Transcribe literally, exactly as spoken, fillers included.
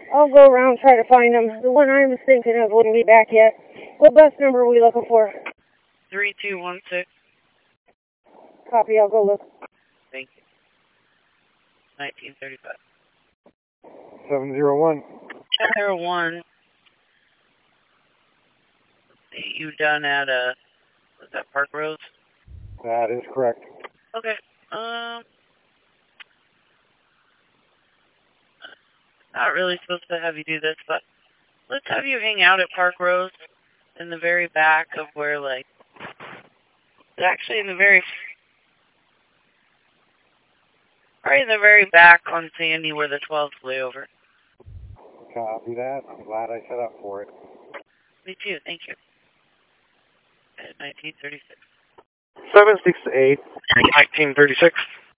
I'll go around try to find him. The one I was thinking of wouldn't be back yet. What bus number are we looking for? three two one six. Copy, I'll go look. Thank you. nineteen thirty-five. seven zero one. seven zero one. You done at, uh, was that Park Rose? That is correct. Okay. Um, not really supposed to have you do this, but let's have you hang out at Park Rose in the very back of where, like, actually in the very, right in the very back on Sandy where the twelve's way over. Copy that. I'm glad I set up for it. Me too, thank you. At nineteen thirty-six. seven six eight, nineteen thirty-six.